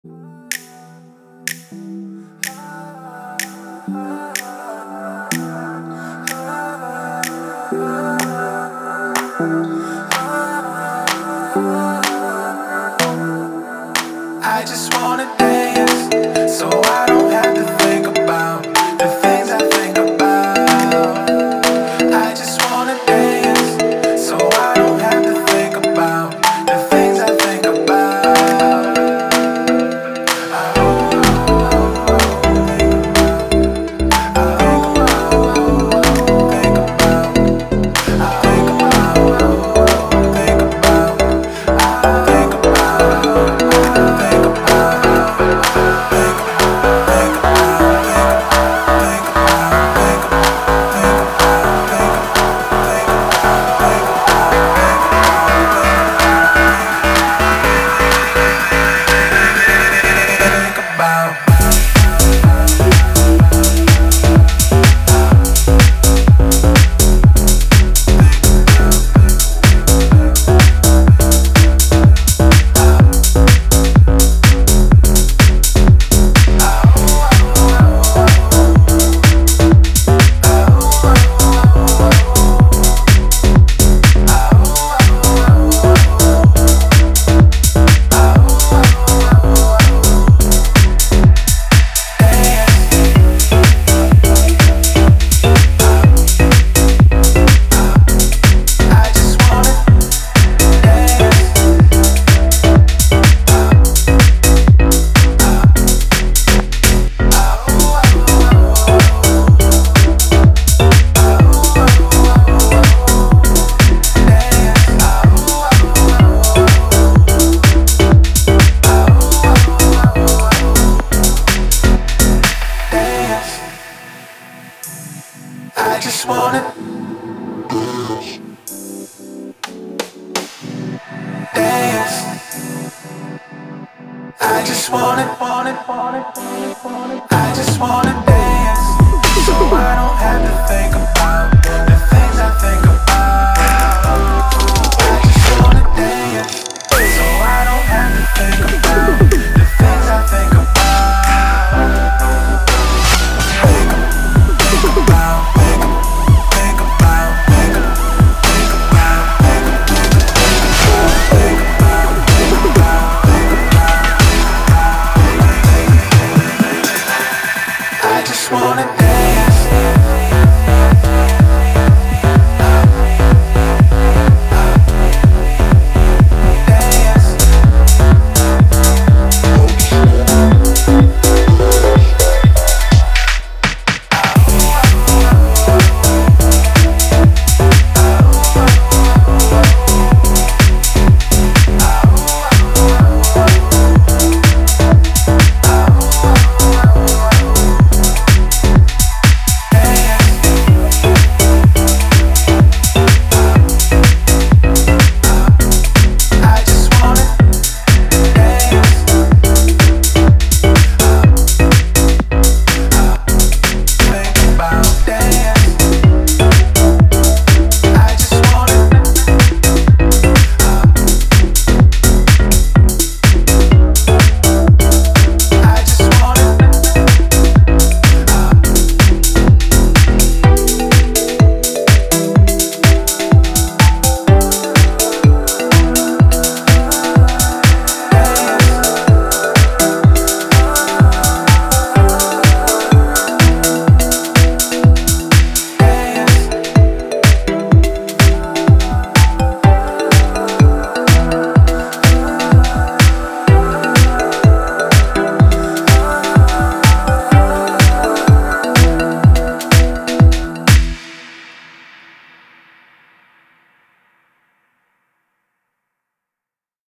I just wanna dance, so I don't have to think about the things I think about. I just wanna dance, so I don't have to think about the things I think about. I just wanna dance. I just wanna I just wanna dance, so I don't have to think about